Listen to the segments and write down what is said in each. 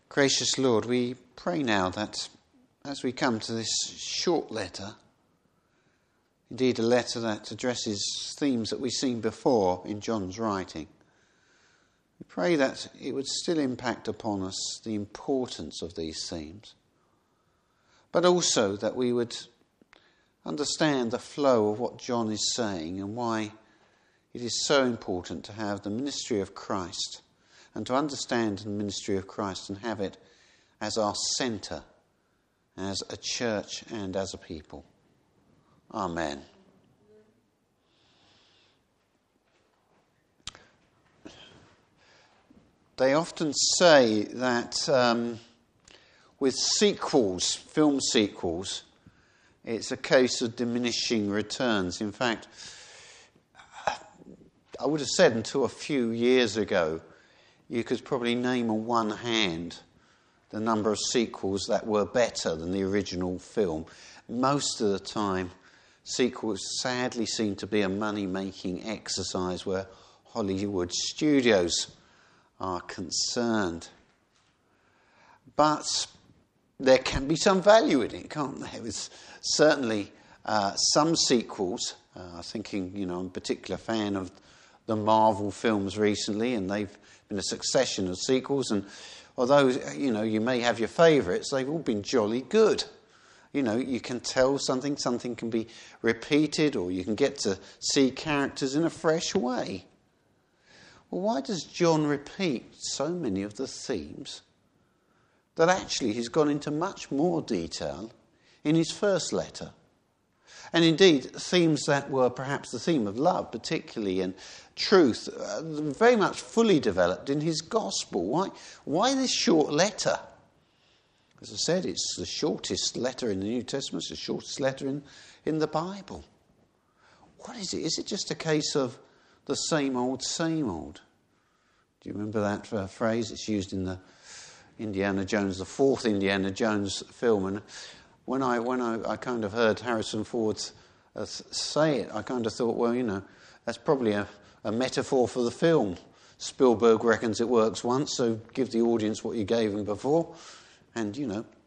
Gracious Lord, we pray now that as we come to this short letter, indeed a letter that addresses themes that we've seen before in John's writing, we pray that it would still impact upon us the importance of these themes, but also that we would understand the flow of what John is saying and why it is so important to have the ministry of Christ and to understand the ministry of Christ and have it as our centre, as a church and as a people. Amen. They often say that with sequels, film sequels, it's a case of diminishing returns. In fact, I would have said until a few years ago, you could probably name on one hand the number of sequels that were better than the original film. Most of the time, sequels sadly seem to be a money-making exercise where Hollywood studios are concerned. But there can be some value in it, can't there? There's certainly some sequels. Thinking, I'm a particular fan of the Marvel films recently, and they've been a succession of sequels. And although, you may have your favourites, they've all been jolly good. You can tell something can be repeated, or you can get to see characters in a fresh way. Well, why does John repeat so many of the themes that actually he's gone into much more detail in his first letter? And indeed, themes that were perhaps the theme of love, particularly, and truth, very much fully developed in his gospel. Why this short letter? As I said, it's the shortest letter in the New Testament, it's the shortest letter in the Bible. What is it? Is it just a case of the same old, same old? Do you remember that phrase? It's used in the Indiana Jones, the fourth Indiana Jones film. And when I kind of heard Harrison Ford say it, I kind of thought, well, that's probably a metaphor for the film. Spielberg reckons it works once, so give the audience what you gave them before, and,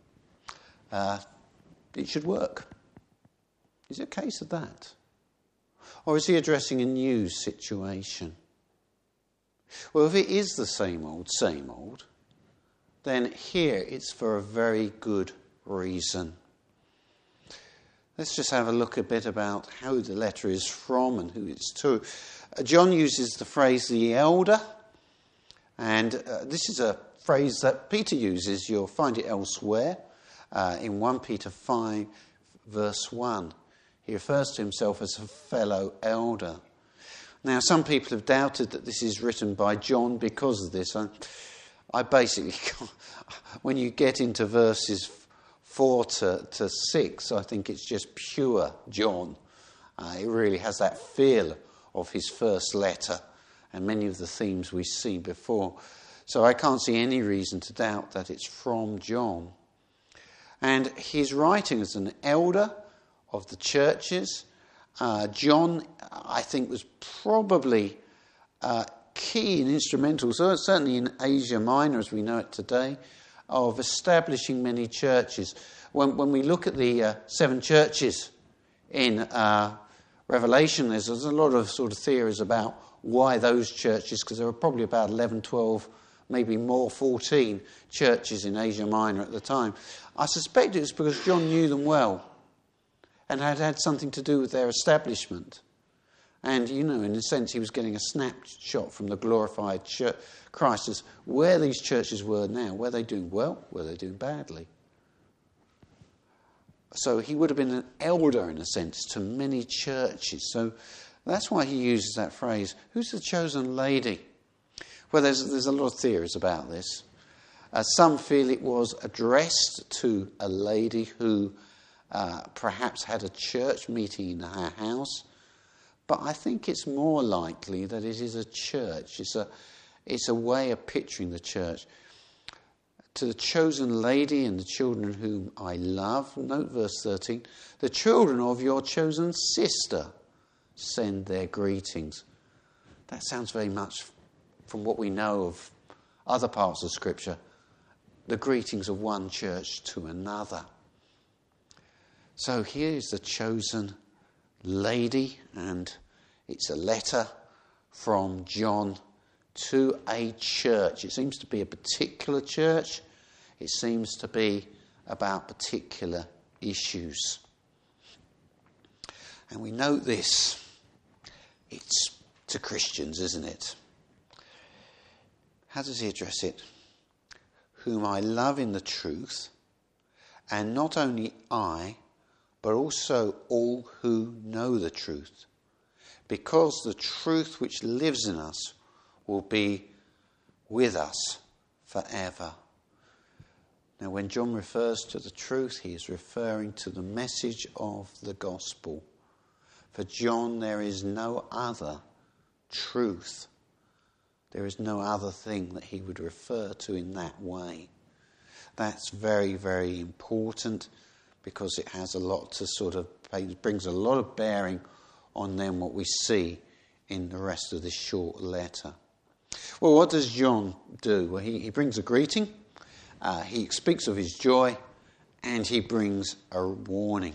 it should work. Is it a case of that? Or is he addressing a new situation? Well, if it is the same old, then here it's for a very good reason. Let's just have a look a bit about how the letter is from and who it's to. John uses the phrase the elder, and this is a phrase that Peter uses. You'll find it elsewhere in 1 Peter 5 verse 1. He refers to himself as a fellow elder. Now, some people have doubted that this is written by John because of this. I basically, when you get into verses 4 to 6, I think it's just pure John. It really has that feel of his first letter and many of the themes we've seen before. So I can't see any reason to doubt that it's from John. And he's writing as an elder of the churches. John, I think, was probably key and instrumental, so certainly in Asia Minor as we know it today, of establishing many churches. When we look at the 7 churches in Revelation, there's a lot of sort of theories about why those churches, because there were probably about 11, 12, maybe more, 14 churches in Asia Minor at the time. I suspect it was because John knew them well and had something to do with their establishment. And, in a sense, he was getting a snapshot from the glorified Christ as where these churches were now. Were they doing well? Were they doing badly? So he would have been an elder, in a sense, to many churches. So that's why he uses that phrase. Who's the chosen lady? Well, there's a lot of theories about this. Some feel it was addressed to a lady who perhaps had a church meeting in her house. But I think it's more likely that it is a church. It's a way of picturing the church. To the chosen lady and the children whom I love, note verse 13, the children of your chosen sister send their greetings. That sounds very much from what we know of other parts of Scripture, the greetings of one church to another. So here is the chosen lady, and it's a letter from John to a church. It seems to be a particular church. It seems to be about particular issues. And we note this. It's to Christians, isn't it? How does he address it? Whom I love in the truth, and not only I, but also all who know the truth, because the truth which lives in us will be with us forever. Now, when John refers to the truth, he is referring to the message of the gospel. For John, there is no other truth. There is no other thing that he would refer to in that way. That's very, very important, because it has a lot to it brings a lot of bearing on then what we see in the rest of this short letter. Well, what does John do? Well, he brings a greeting, he speaks of his joy, and he brings a warning.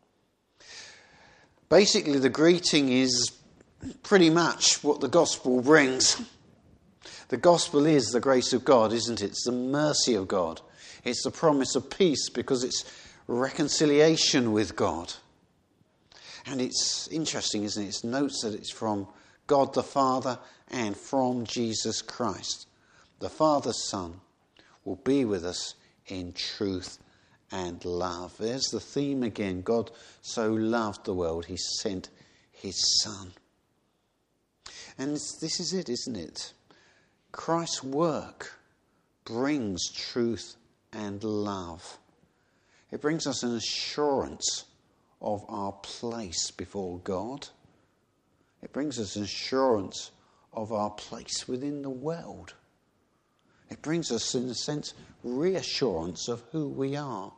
Basically, the greeting is pretty much what the gospel brings. The gospel is the grace of God, isn't it? It's the mercy of God. It's the promise of peace, because it's reconciliation with God. And it's interesting, isn't it? It notes that it's from God the Father and from Jesus Christ. The Father's Son will be with us in truth and love. There's the theme again. God so loved the world, he sent his Son. And this is it, isn't it? Christ's work brings truth and love. It brings us an assurance of our place before God. It brings us an assurance of our place within the world. It brings us, in a sense, reassurance of who we are.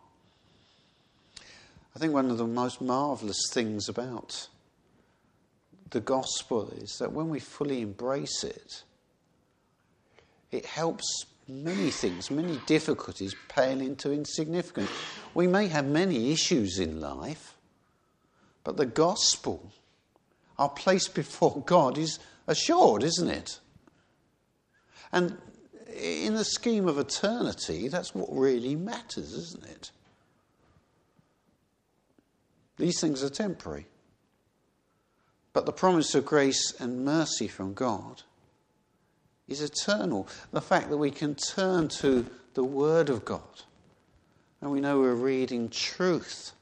I think one of the most marvellous things about the gospel is that when we fully embrace it, it helps many things, many difficulties pale into insignificance. We may have many issues in life, but the gospel, our place before God, is assured, isn't it? And in the scheme of eternity, that's what really matters, isn't it? These things are temporary. But the promise of grace and mercy from God is eternal. The fact that we can turn to the Word of God and we know we're reading truth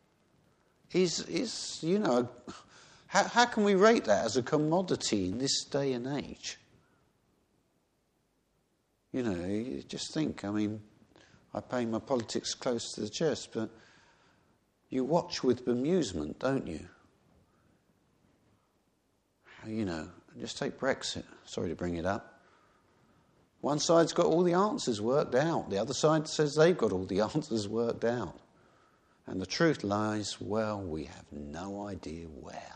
is how can we rate that as a commodity in this day and age? You just think, I pay my politics close to the chest, but you watch with bemusement, don't you? Just take Brexit. Sorry to bring it up. One side's got all the answers worked out. The other side says they've got all the answers worked out. And the truth lies, we have no idea where.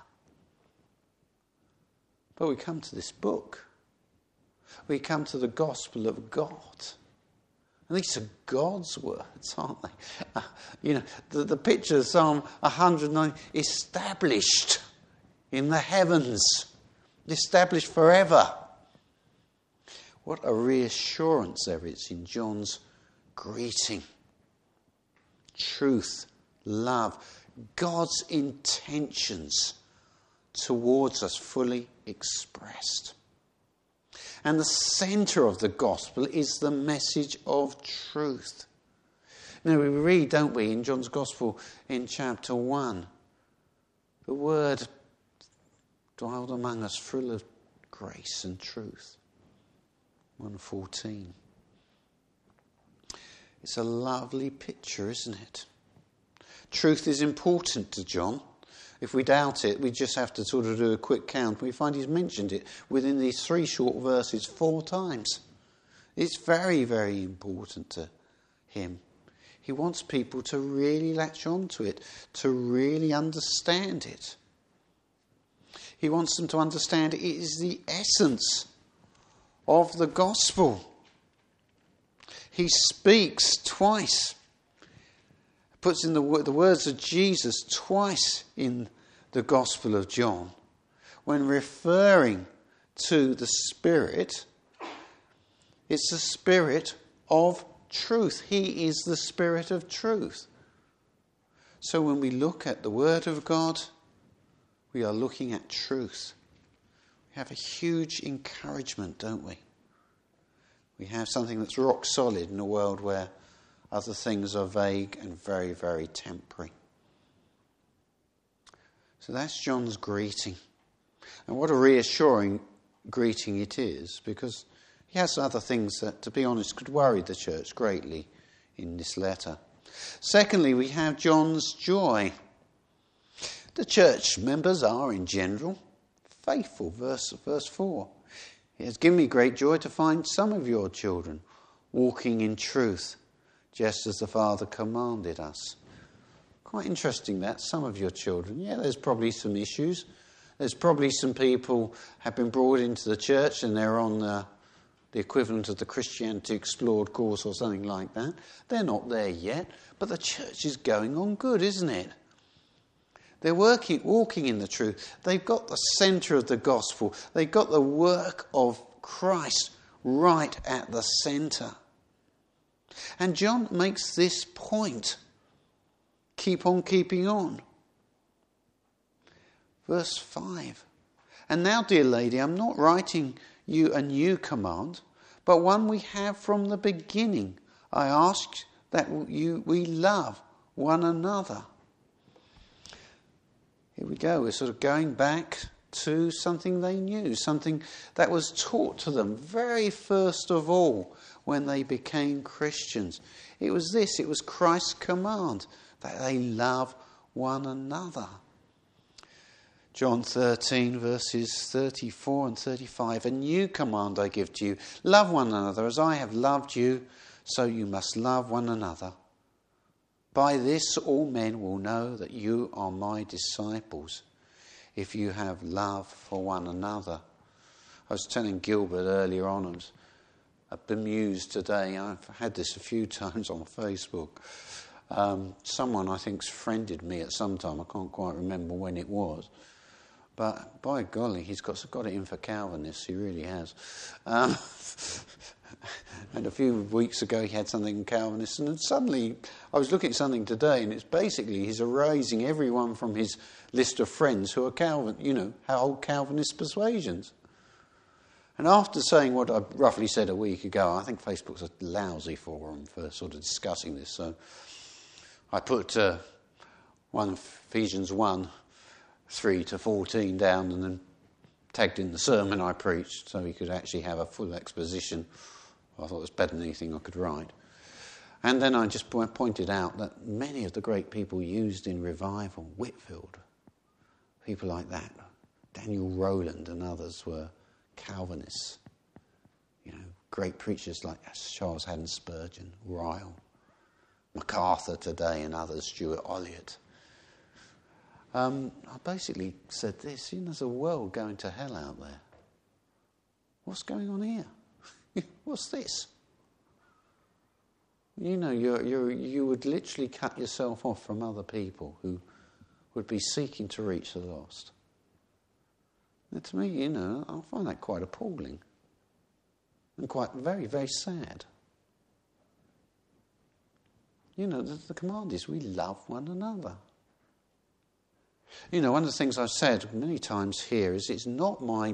But we come to this book. We come to the gospel of God. And these are God's words, aren't they? The picture of Psalm 109, established in the heavens, established forever. What a reassurance there is in John's greeting. Truth, love, God's intentions towards us fully expressed. And the centre of the gospel is the message of truth. We read, don't we, in John's gospel in chapter 1, the word dwelled among us full of grace and truth. 1:14. It's a lovely picture, isn't it? Truth is important to John. If we doubt it, we just have to sort of do a quick count. We find he's mentioned it within these 3 short verses 4 times. It's very, very important to him. He wants people to really latch on to it, to really understand it. He wants them to understand it is the essence of the gospel. He speaks twice. Puts in the words of Jesus twice in the Gospel of John. When referring to the Spirit, it's the Spirit of truth. He is the Spirit of truth. So when we look at the Word of God, we are looking at truth. We have a huge encouragement, don't we? We have something that's rock solid in a world where other things are vague and very, very temporary. So that's John's greeting. And what a reassuring greeting it is, because he has other things that, to be honest, could worry the church greatly in this letter. Secondly, we have John's joy. The church members are, in general, faithful. Verse 4. It has given me great joy to find some of your children walking in truth, just as the Father commanded us. Quite interesting that, some of your children. Yeah, there's probably some issues. There's probably some people have been brought into the church and they're on the equivalent of the Christianity Explored course or something like that. They're not there yet, but the church is going on good, isn't it? They're walking in the truth. They've got the centre of the gospel. They've got the work of Christ right at the centre. And John makes this point. Keep on keeping on. Verse 5. And now, dear lady, I'm not writing you a new command, but one we have from the beginning. I ask that we love one another. Here we go. We're sort of going back to something they knew, something that was taught to them very first of all when they became Christians. It was this, it was Christ's command that they love one another. John 13 verses 34 and 35. A new command I give to you. Love one another as I have loved you, so you must love one another. By this all men will know that you are my disciples, if you have love for one another. I was telling Gilbert earlier on, I was bemused today. I've had this a few times on Facebook. Someone I think's friended me at some time. I can't quite remember when it was. But by golly, he's got it in for Calvinists. He really has. And a few weeks ago he had something in Calvinist, and suddenly I was looking at something today, and it's basically he's erasing everyone from his list of friends who are hold Calvinist persuasions. And after saying what I roughly said a week ago, I think Facebook's a lousy forum for sort of discussing this. So I put Ephesians 1, 3 to 14 down, and then tagged in the sermon I preached so he could actually have a full exposition. I thought it was better than anything I could write. And then I just pointed out that many of the great people used in revival, Whitefield, people like that, Daniel Rowland and others were Calvinists. Great preachers like Charles Haddon Spurgeon, Ryle, MacArthur today and others, Stuart Olliott. I basically said this, there's a world going to hell out there. What's going on here? What's this? You would literally cut yourself off from other people who would be seeking to reach the lost. And to me, I find that quite appalling and quite very, very sad. The command is we love one another. One of the things I've said many times here is it's not my...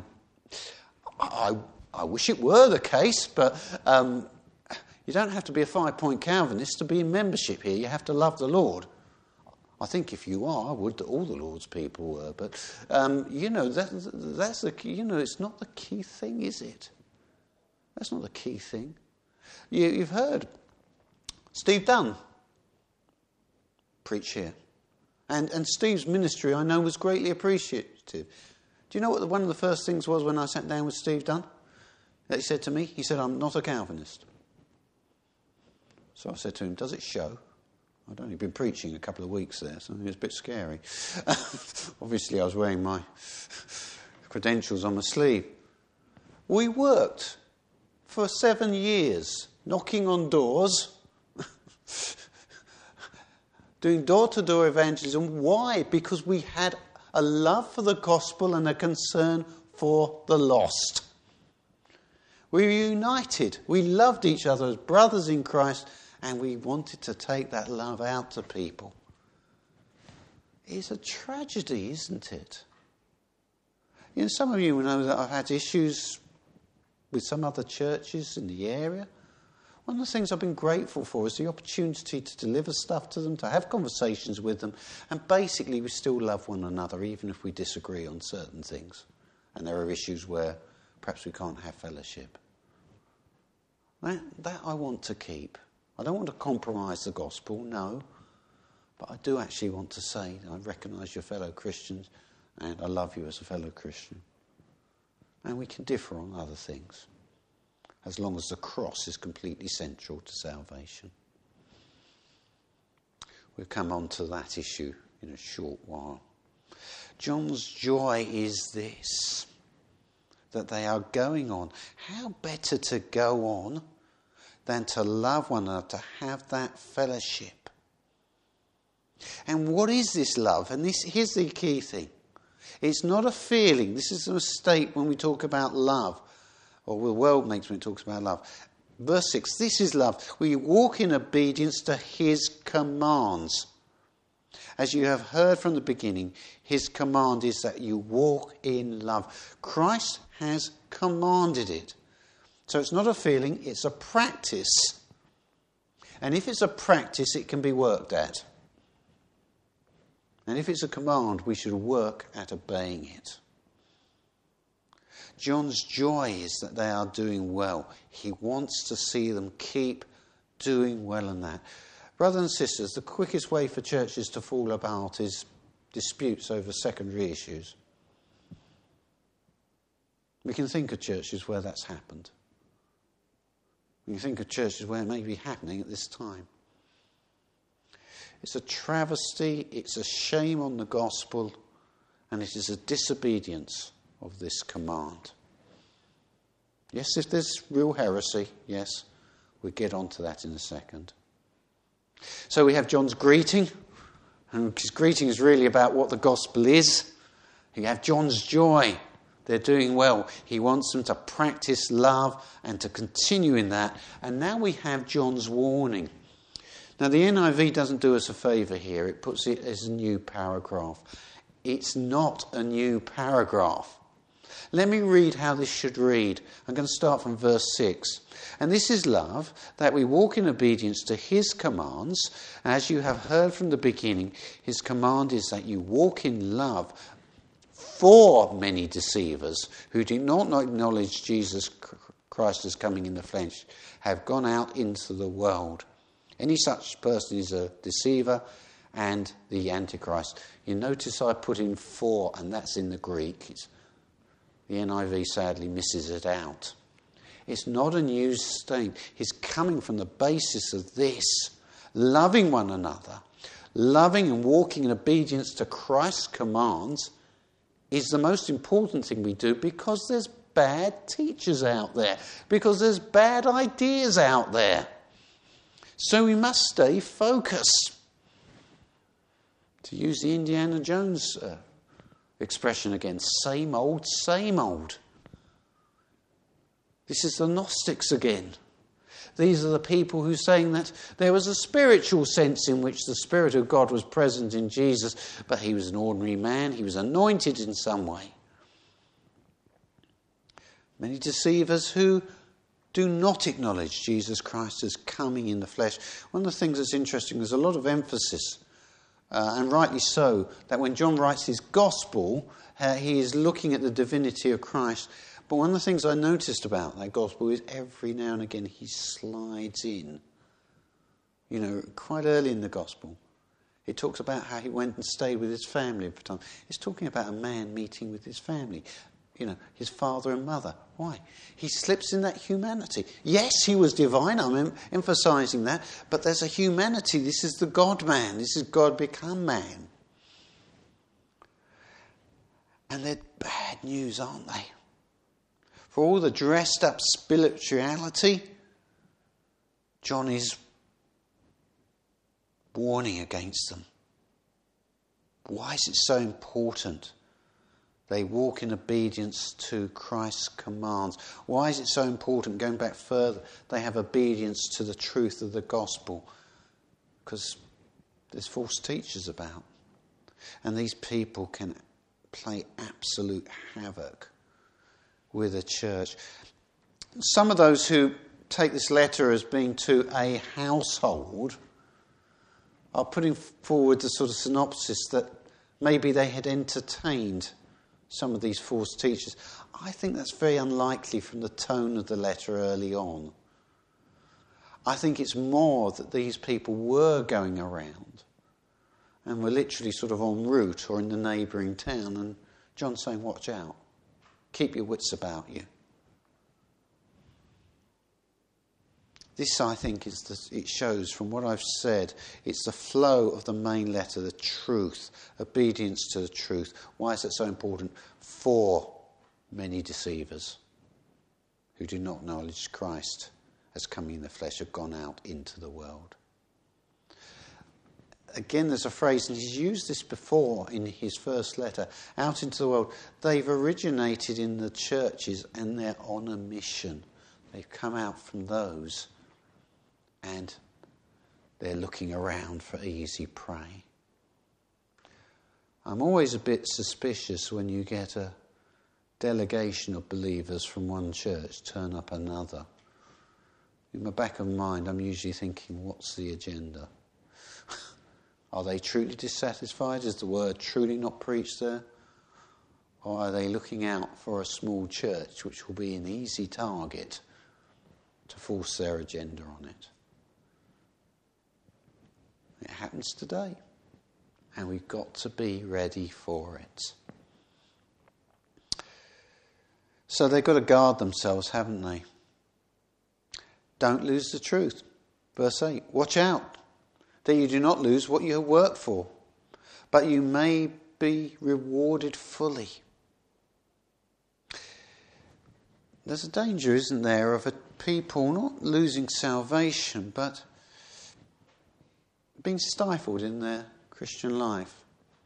I wish it were the case, but you don't have to be a 5-point Calvinist to be in membership here. You have to love the Lord. I think if you are, I would that all the Lord's people were. But, that's the key. It's not the key thing, is it? That's not the key thing. You've heard Steve Dunn preach here. And Steve's ministry, I know, was greatly appreciative. Do you know what one of the first things was when I sat down with Steve Dunn? That he said to me? He said, I'm not a Calvinist. So I said to him, does it show? I'd only been preaching a couple of weeks there, so it was a bit scary. Obviously, I was wearing my credentials on my sleeve. We worked for 7 years, knocking on doors, doing door-to-door evangelism. Why? Because we had a love for the gospel and a concern for the lost. We were united. We loved each other as brothers in Christ, and we wanted to take that love out to people. It's a tragedy, isn't it? You know, some of you know that I've had issues with some other churches in the area. One of the things I've been grateful for is the opportunity to deliver stuff to them, to have conversations with them, and basically we still love one another, even if we disagree on certain things. And there are issues where perhaps we can't have fellowship. That I want to keep. I don't want to compromise the gospel, no. But I do actually want to say I recognise your fellow Christians and I love you as a fellow Christian. And we can differ on other things, as long as the cross is completely central to salvation. We'll come on to that issue in a short while. John's joy is this, that they are going on. How better to go on than to love one another, to have that fellowship. And what is this love? And here's the key thing. It's not a feeling. This is a mistake when we talk about love, or the world makes when it talks about love. Verse 6, this is love. We walk in obedience to his commands. As you have heard from the beginning, his command is that you walk in love. Christ has commanded it. So it's not a feeling, it's a practice. And if it's a practice, it can be worked at. And if it's a command, we should work at obeying it. John's joy is that they are doing well. He wants to see them keep doing well in that. Brothers and sisters, the quickest way for churches to fall apart is disputes over secondary issues. We can think of churches where that's happened. We can think of churches where it may be happening at this time. It's a travesty, it's a shame on the gospel, and it is a disobedience of this command. Yes, if there's real heresy, yes, we'll get on to that in a second. So we have John's greeting, and his greeting is really about what the gospel is. You have John's joy. They're doing well. He wants them to practice love and to continue in that. And now we have John's warning. Now the NIV doesn't do us a favour here. It puts it as a new paragraph. It's not a new paragraph. Let me read how this should read. I'm going to start from verse 6. And this is love, that we walk in obedience to his commands. As you have heard from the beginning, his command is that you walk in love. For many deceivers who do not acknowledge Jesus Christ as coming in the flesh have gone out into the world. Any such person is a deceiver and the Antichrist. You notice I put in for, and that's in the Greek. The NIV sadly misses it out. It's not a new statement. It's coming from the basis of this. Loving one another, loving and walking in obedience to Christ's commands is the most important thing we do, because there's bad teachers out there, because there's bad ideas out there. So we must stay focused. To use the Indiana Jones expression again, same old, same old. This is the Gnostics again. These are the people who are saying that there was a spiritual sense in which the Spirit of God was present in Jesus, but he was an ordinary man. He was anointed in some way. Many deceivers who do not acknowledge Jesus Christ as coming in the flesh. One of the things that's interesting, there's a lot of emphasis, and rightly so, that when John writes his gospel, he is looking at the divinity of Christ. But one of the things I noticed about that gospel is every now and again he slides in. You know, quite early in the gospel, it talks about how he went and stayed with his family for a time. It's talking about a man meeting with his family. You know, his father and mother. Why? He slips in that humanity. Yes, he was divine, I'm emphasising that, but there's a humanity. This is the God-man. This is God become man. And they're bad news, aren't they? For all the dressed up spirituality, John is warning against them. Why is it so important they walk in obedience to Christ's commands? Why is it so important, going back further, they have obedience to the truth of the gospel? Because there's false teachers about. And these people can play absolute havoc with the church. Some of those who take this letter as being to a household are putting forward the sort of synopsis that maybe they had entertained some of these false teachers. I think that's very unlikely from the tone of the letter early on. I think it's more that these people were going around and were literally sort of en route or in the neighbouring town, and John's saying, watch out, keep your wits about you. This, I think, it shows from what I've said, it's the flow of the main letter, the truth, obedience to the truth. Why is it so important? For many deceivers who do not acknowledge Christ as coming in the flesh have gone out into the world. Again, there's a phrase, and he's used this before in his first letter, out into the world. They've originated in the churches and they're on a mission. They've come out from those and they're looking around for easy prey. I'm always a bit suspicious when you get a delegation of believers from one church turn up another. In the back of my mind, I'm usually thinking, what's the agenda? Are they truly dissatisfied? Is the word truly not preached there? Or are they looking out for a small church which will be an easy target to force their agenda on it? It happens today, and we've got to be ready for it. So they've got to guard themselves, haven't they? Don't lose the truth. Verse 8, watch out that you do not lose what you have worked for, but you may be rewarded fully. There's a danger, isn't there, of a people not losing salvation, but being stifled in their Christian life.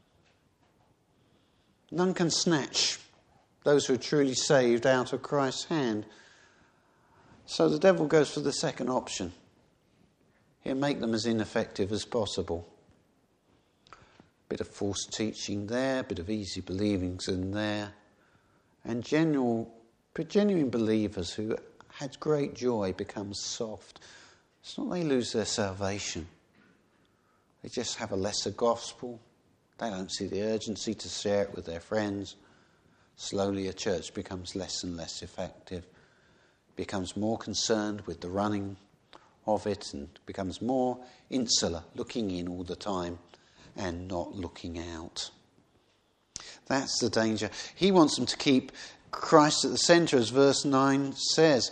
None can snatch those who are truly saved out of Christ's hand. So the devil goes for the second option. He'll make them as ineffective as possible. Bit of false teaching there, bit of easy believings in there, and genuine believers who had great joy become soft. It's not they lose their salvation. They just have a lesser gospel. They don't see the urgency to share it with their friends. Slowly a church becomes less and less effective, becomes more concerned with the running of it and becomes more insular, looking in all the time and not looking out. That's the danger. He wants them to keep Christ at the centre, as verse 9 says.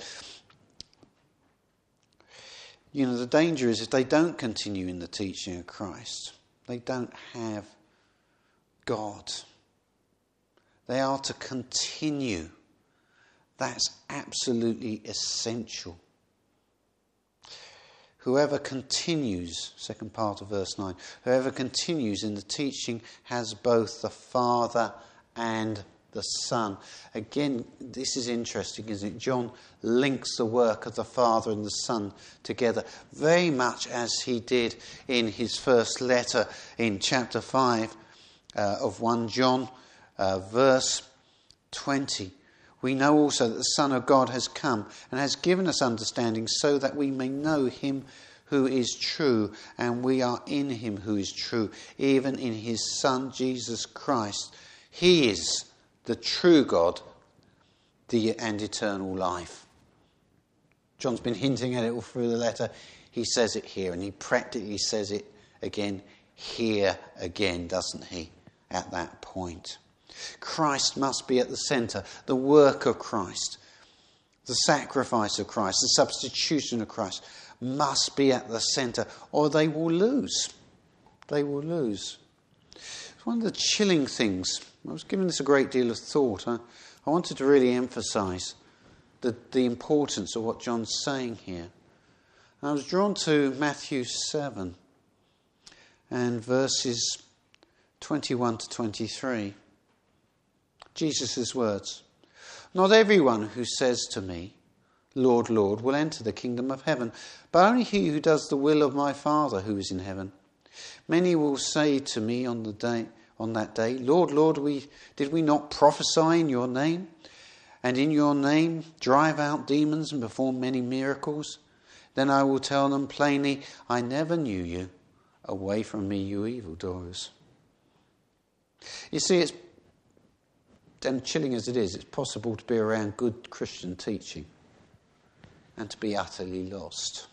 You know, the danger is if they don't continue in the teaching of Christ, they don't have God. They are to continue. That's absolutely essential. Whoever continues, second part of verse 9, whoever continues in the teaching has both the Father and the Son. Again, this is interesting, isn't it? John links the work of the Father and the Son together, very much as he did in his first letter in chapter 5 of 1 John, verse 20. We know also that the Son of God has come and has given us understanding so that we may know him who is true, and we are in him who is true, even in his Son Jesus Christ. He is the true God and eternal life. John's been hinting at it all through the letter. He says it here, and he practically says it again here again, doesn't he, at that point. Christ must be at the centre. The work of Christ, the sacrifice of Christ, the substitution of Christ must be at the centre, or they will lose. They will lose. It's one of the chilling things. I was giving this a great deal of thought. I wanted to really emphasise the importance of what John's saying here. I was drawn to Matthew 7 and verses 21 to 23. Jesus' words. Not everyone who says to me, Lord, Lord, will enter the kingdom of heaven, but only he who does the will of my Father who is in heaven. Many will say to me on that day, Lord, Lord, did we not prophesy in your name? And in your name drive out demons and perform many miracles? Then I will tell them plainly, I never knew you. Away from me, you evildoers. You see, it's, and chilling as it is, it's possible to be around good Christian teaching and to be utterly lost.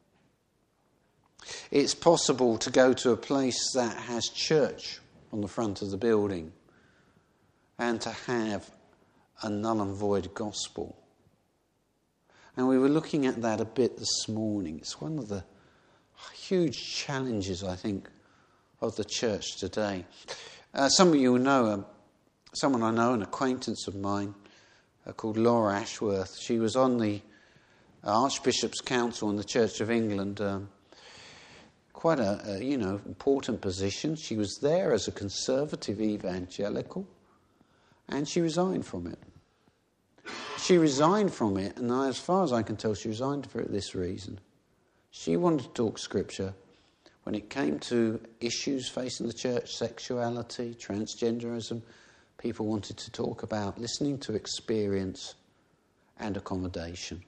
It's possible to go to a place that has church on the front of the building and to have a null and void gospel. And we were looking at that a bit this morning. It's one of the huge challenges, I think, of the church today. Some of you know, someone I know, an acquaintance of mine, called Laura Ashworth. She was on the Archbishop's Council in the Church of England, quite a important position. She was there as a conservative evangelical, and she resigned from it. She resigned from it, and as far as I can tell, she resigned for this reason. She wanted to talk Scripture when it came to issues facing the church, sexuality, transgenderism. People wanted to talk about listening to experience and accommodation.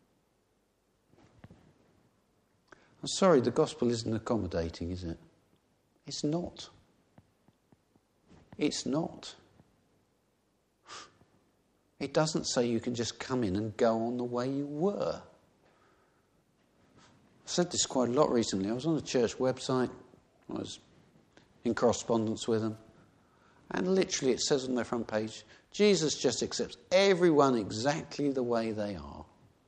I'm sorry, the gospel isn't accommodating, is it? It's not. It's not. It doesn't say you can just come in and go on the way you were. I've said this quite a lot recently. I was on a church website. I was in correspondence with them. And literally it says on their front page, Jesus just accepts everyone exactly the way they are.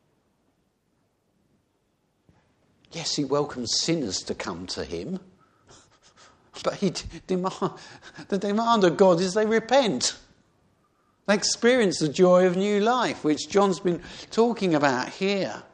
Yes, he welcomes sinners to come to him. But the demand of God is they repent. They experience the joy of new life, which John's been talking about here.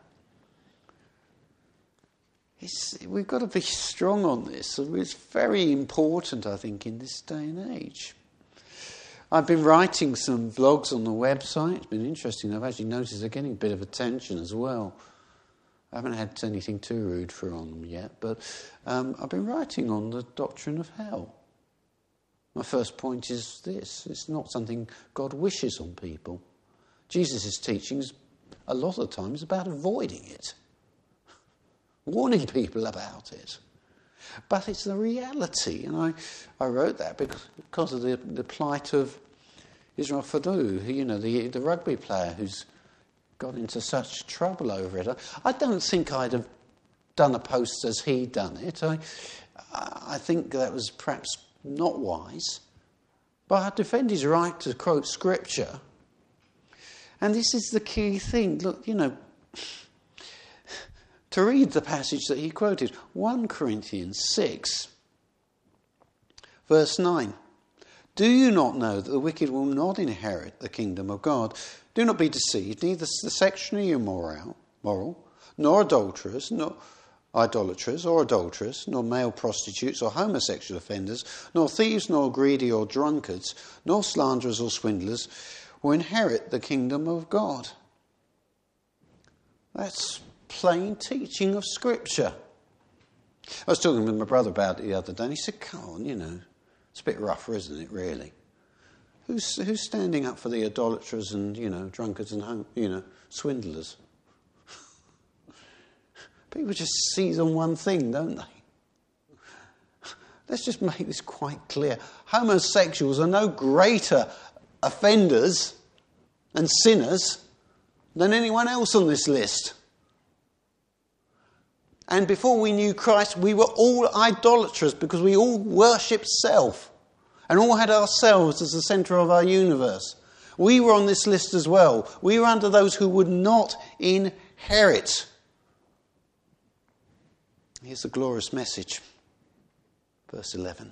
We've got to be strong on this. It's very important, I think, in this day and age. I've been writing some vlogs on the website. It's been interesting. I've actually noticed they're getting a bit of attention as well. I haven't had anything too rude for on them yet, but I've been writing on the doctrine of hell. My first point is this. It's not something God wishes on people. Jesus' teachings, a lot of the time, is about avoiding it. Warning people about it. But it's the reality. And I wrote that because of the plight of Israel Foudou, the rugby player who's got into such trouble over it. I don't think I'd have done a post as he'd done it. I think that was perhaps not wise. But I defend his right to quote Scripture. And this is the key thing. Look, to read the passage that he quoted, 1 Corinthians 6, verse 9. Do you not know that the wicked will not inherit the kingdom of God? Do not be deceived, neither the sexually immoral, nor adulterers, nor idolaters or adulterers, nor male prostitutes or homosexual offenders, nor thieves, nor greedy or drunkards, nor slanderers or swindlers will inherit the kingdom of God. That's plain teaching of Scripture. I was talking with my brother about it the other day, and he said, come on, it's a bit rougher, isn't it, really? Who's standing up for the idolaters and, drunkards and, swindlers? People just seize on one thing, don't they? Let's just make this quite clear. Homosexuals are no greater offenders and sinners than anyone else on this list. And before we knew Christ, we were all idolaters because we all worshipped self and all had ourselves as the centre of our universe. We were on this list as well. We were under those who would not inherit. Here's the glorious message. Verse 11.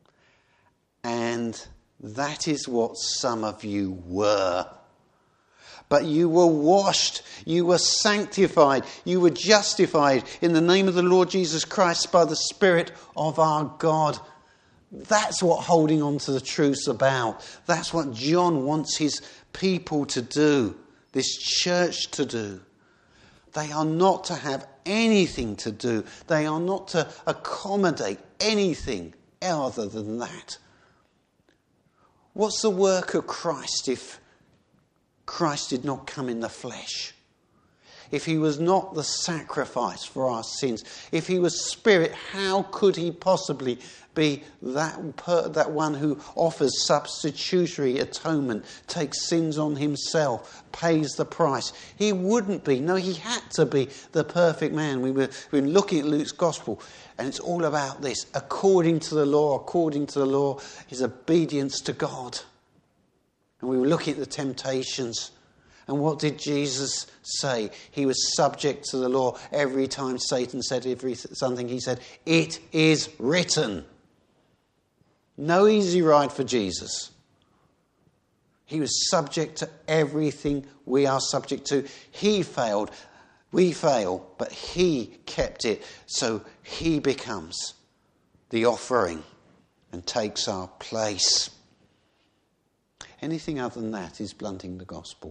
And that is what some of you were. But you were washed, you were sanctified, you were justified in the name of the Lord Jesus Christ by the Spirit of our God. That's what holding on to the truth's about. That's what John wants his people to do, this church to do. They are not to have anything to do. They are not to accommodate anything other than that. What's the work of Christ if Christ did not come in the flesh? If he was not the sacrifice for our sins, if he was spirit, how could he possibly be that one who offers substitutionary atonement, takes sins on himself, pays the price? He wouldn't be. No, he had to be the perfect man. We've been looking at Luke's gospel, and it's all about this. According to the law, his obedience to God. And we were looking at the temptations. And what did Jesus say? He was subject to the law. Every time Satan said something, he said, "It is written." No easy ride for Jesus. He was subject to everything we are subject to. He failed. We fail, but he kept it. So he becomes the offering and takes our place. Anything other than that is blunting the gospel.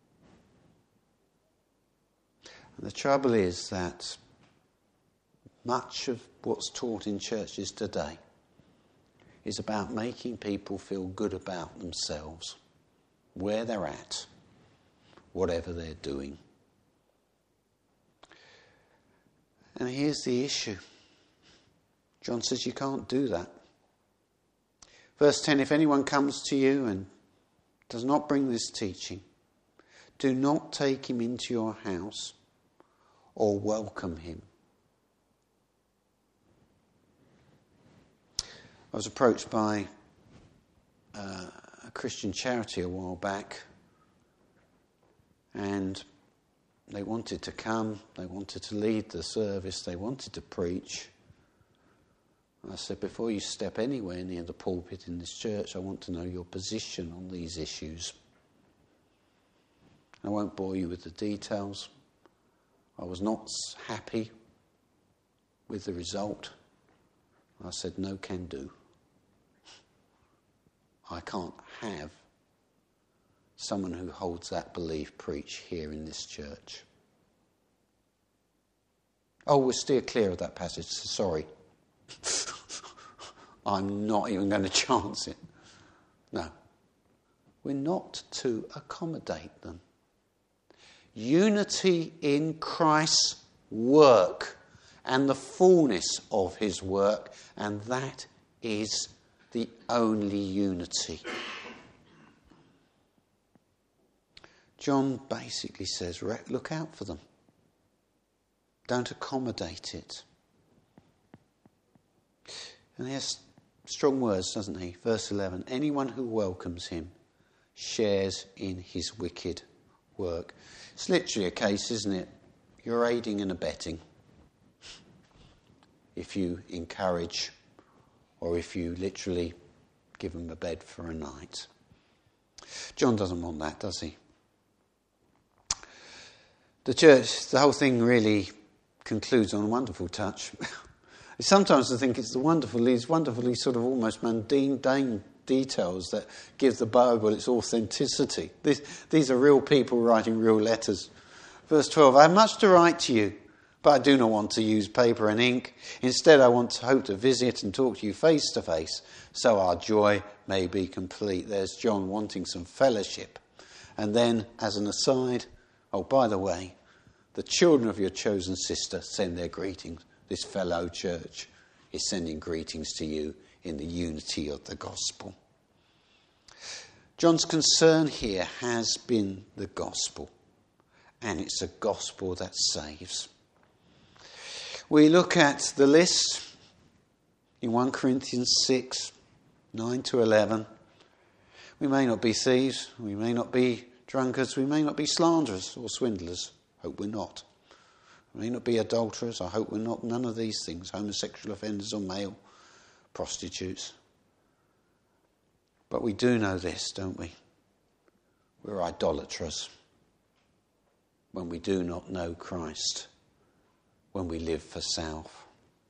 And the trouble is that much of what's taught in churches today is about making people feel good about themselves, where they're at, whatever they're doing. And here's the issue. John says you can't do that. Verse 10, if anyone comes to you and does not bring this teaching, do not take him into your house or welcome him. I was approached by a Christian charity a while back, and they wanted to come, they wanted to lead the service, they wanted to preach. I said, before you step anywhere near the pulpit in this church, I want to know your position on these issues. I won't bore you with the details. I was not happy with the result. I said, no can do. I can't have someone who holds that belief preach here in this church. Oh, we'll steer clear of that passage, sorry. I'm not even going to chance it. No. We're not to accommodate them. Unity in Christ's work and the fullness of his work, and that is the only unity. John basically says, look out for them. Don't accommodate it. And he has strong words, doesn't he? Verse 11, anyone who welcomes him shares in his wicked work. It's literally a case, isn't it? You're aiding and abetting if you encourage or if you literally give them a bed for a night. John doesn't want that, does he? The church, the whole thing really concludes on a wonderful touch. Sometimes I think it's these wonderfully sort of almost mundane details that give the Bible its authenticity. These are real people writing real letters. Verse 12, I have much to write to you, but I do not want to use paper and ink. Instead, I want to hope to visit and talk to you face to face, so our joy may be complete. There's John wanting some fellowship. And then, as an aside, oh, by the way, the children of your chosen sister send their greetings. This fellow church is sending greetings to you in the unity of the gospel. John's concern here has been the gospel, and it's a gospel that saves. We look at the list in 1 Corinthians 6, 9 to 11. We may not be thieves, we may not be drunkards, we may not be slanderers or swindlers. Hope we're not. We may not be adulterers, I hope we're not. None of these things, homosexual offenders or male prostitutes. But we do know this, don't we? We're idolaters. when we do not know Christ, when we live for self.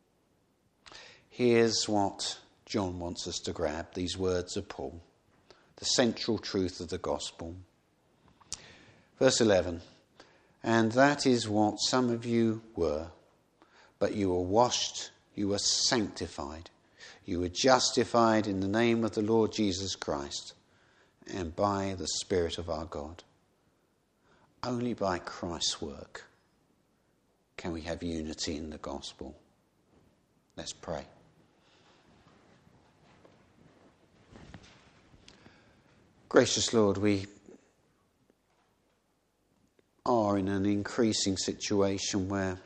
Here's what John wants us to grab, these words of Paul, the central truth of the gospel. Verse 11, and that is what some of you were, but you were washed, you were sanctified, you were justified in the name of the Lord Jesus Christ and by the Spirit of our God. Only by Christ's work can we have unity in the gospel. Let's pray. Gracious Lord, we are in an increasing situation where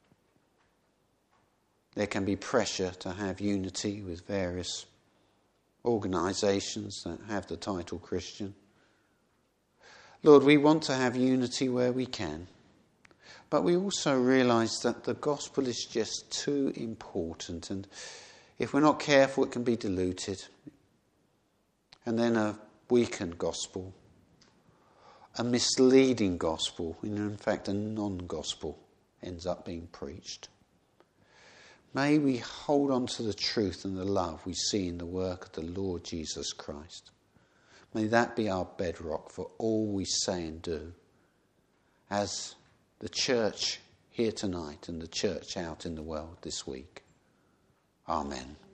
there can be pressure to have unity with various organisations that have the title Christian. Lord, we want to have unity where we can, but we also realise that the gospel is just too important, and if we're not careful it can be diluted. And then a weakened gospel, a misleading gospel, and in fact a non-gospel ends up being preached. May we hold on to the truth and the love we see in the work of the Lord Jesus Christ. May that be our bedrock for all we say and do as the church here tonight and the church out in the world this week. Amen.